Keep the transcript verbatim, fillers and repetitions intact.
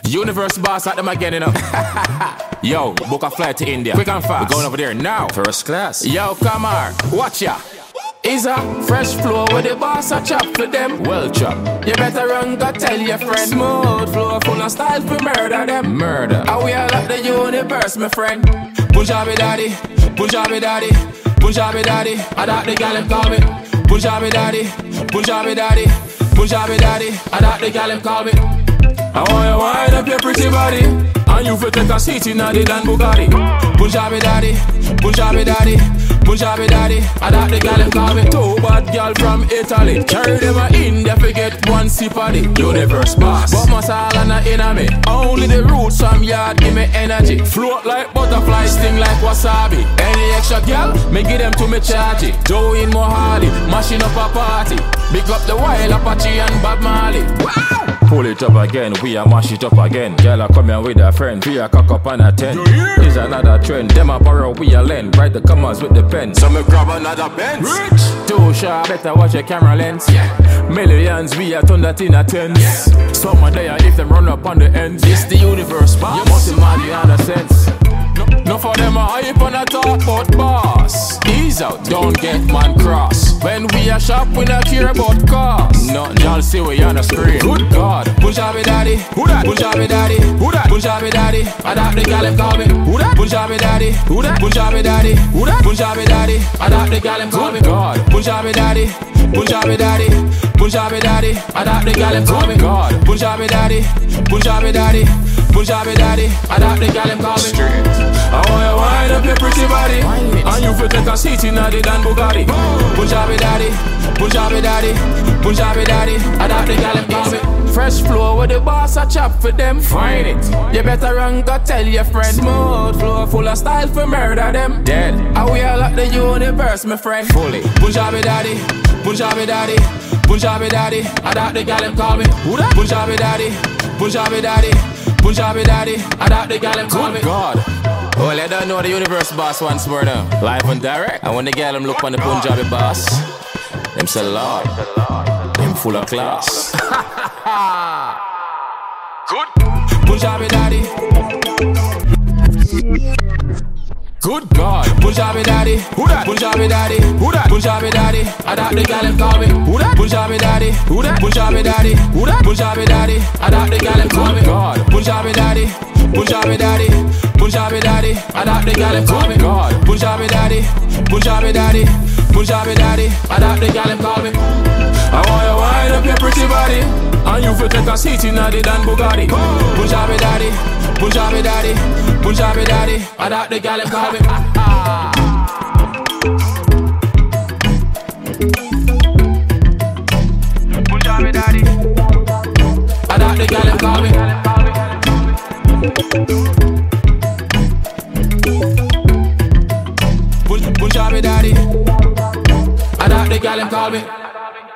Universe boss at them again, you know. Yo, book a flight to India. Quick and fast. We're going over there now. First class. Yo, come on. Watch ya. Is a fresh flow with the boss a chop for them. Well chop. You better run, go tell your friend. Smooth flow, full of style for murder them. Murder. And we all like the universe, my friend. Punjabi daddy, Punjabi daddy, Punjabi daddy. I thought the gal him call me Punjabi daddy, Punjabi daddy, Punjabi daddy. I thought the gal him call me. I want you wind up your pretty body, and you fit take a seat in the Dan Bugatti. Punjabi daddy, Punjabi daddy, Punjabi daddy. I thought the gal him call me. Two bad gal from Italy, carry them a India fi get one sip of the universe boss. But masala na inna me, only the roots from yard give me energy. Float like butterfly, sting like wasabi. Any extra gal, me give them to me charge it. Joe in Mohali, mashing up a party. Big up the Wild Apache and Bob Marley. Wow! Pull it up again, we a mash it up again. Girl a come here with a friend, we a cock up and a ten. Is another trend, them a borrow, we a lend. Write the commas with the pen, so me grab another Benz. Rich! Too sharp, better watch your camera lens. Yeah. Millions, we a turn that in a tens. Yeah. Some a day if them run up on the ends. It's the universe, boss. You must imagine you have a sense. No, no for them a hype on a talk about boss. Ease out, don't get man cross. When we a shop, we not care about cost. Nothing y'all see we on the screen. Good God, Punjabi daddy, who that? Punjabi daddy, who that? Punjabi daddy, I thought the gal him call me. Who that? Punjabi daddy, who that? Punjabi daddy, who that? Punjabi daddy, I thought the gal him call me. God, Punjabi daddy, Punjabi daddy, Punjabi daddy, I thought the gal him call me. God, Punjabi daddy, Punjabi daddy, Punjabi daddy, I thought the gal him call me. I want you wind up your pretty body, and you fit take a seat in the Dan Bugatti. Punjabi daddy, Punjabi daddy, Punjabi daddy, I thought the gal him call me. Fresh flow with the boss a chop for them. Find it. You better run, go tell your friend. Smooth flow, full of style for murder them. Dead. And we all like the universe, my friend. Fully. Punjabi daddy, Punjabi daddy, Punjabi daddy, I thought the gal him call me. Who that? Punjabi daddy, Punjabi daddy, Punjabi daddy, I thought the gal him call me. God. Well, I don't know the universe boss once more now. Live and direct. And when the gal him look on the Punjabi boss, them say Lord, them full of class. Good. Punjabi daddy. Good God, Punjabi daddy, who that? Punjabi daddy, who that? Punjabi daddy, I thought the gal him call me. Who that? Punjabi daddy, who that? Punjabi daddy, who that? Punjabi daddy, I thought the gal him call me. God, Punjabi daddy, Punjabi daddy, Punjabi daddy, I thought the gal him call me. God, Punjabi daddy, Punjabi daddy, Punjabi daddy, I thought the gal him call me. I want you wind up your pretty body, and you fit take a seat in the Dan Bugatti. Punjabi daddy, Punjabi daddy, Punjabi daddy, I thought the gal him call me. Punjabi daddy, I thought the gal him call me. Punjabi daddy, I thought the gal him call me.